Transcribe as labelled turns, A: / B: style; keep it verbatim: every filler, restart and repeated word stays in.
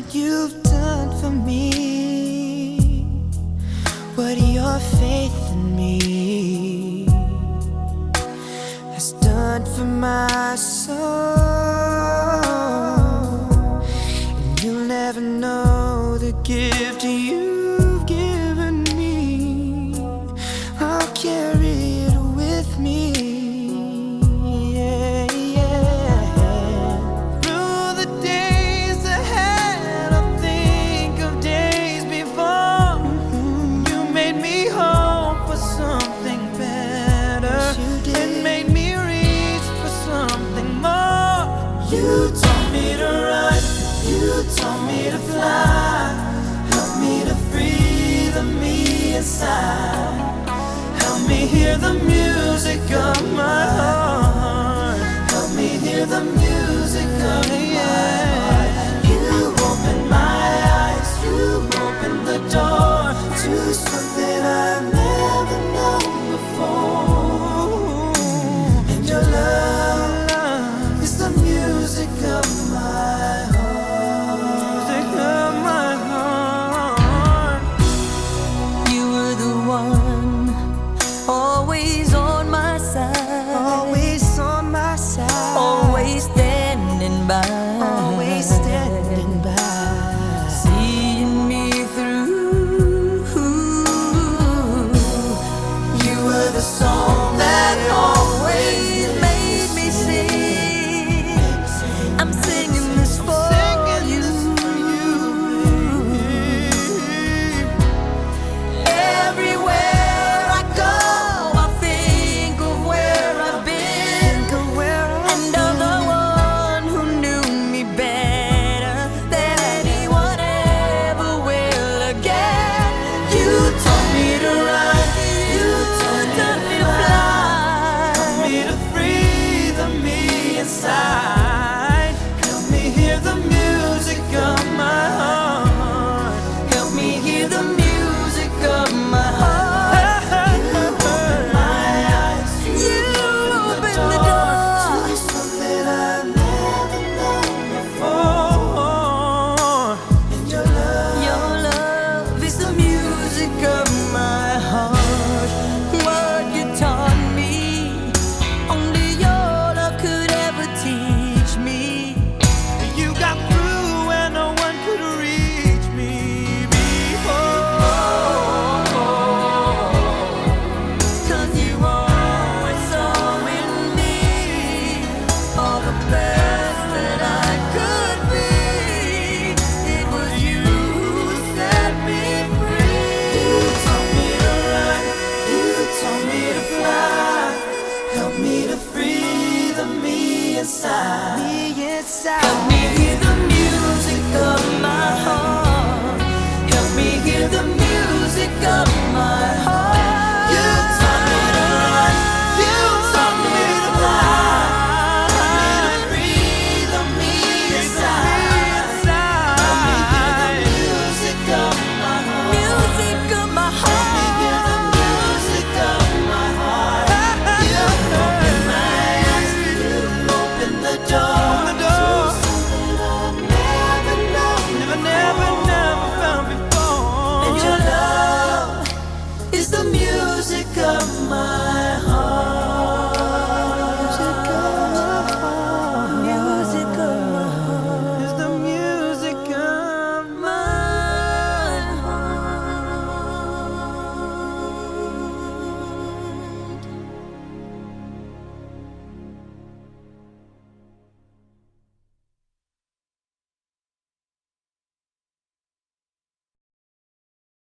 A: what you've done for me, what your faith in me has done for my soul. And you'll never know the gift you've given me. I'll carry it with me. You taught me to run, you taught me to fly. Help me to free the me inside. Help me hear the music of my heart. Help me hear the music of my heart. You opened my eyes, you opened the door to something I've never known before. And your love is the music of my heart. Music of my heart.
B: You were the one, always on my side,
A: Always on my side,
B: always standing by,
A: always standing by,
B: seeing me through.
A: You were the song that always
B: made me sing. I'm singing this for you. Everywhere I go, I think of where I've been, and of the one who knew me better than anyone ever will again.
A: You taught me to run, you taught me to fly. Help me to free the me inside. Help me hear the music of my heart.
B: Help me hear the music of my heart.
A: You opened my eyes,
B: You opened the
A: to
B: door.
A: something I've never known before. And your love,
B: Your love is the music of my heart. What you taught me, only your love could ever teach me.
A: you got through when no one could reach me before.
B: 'Cause you always saw in me all the best that I could be. It was you who set me free.
A: You taught me to run, you taught me to fly. Help me to free the me inside. Me inside.
B: Help me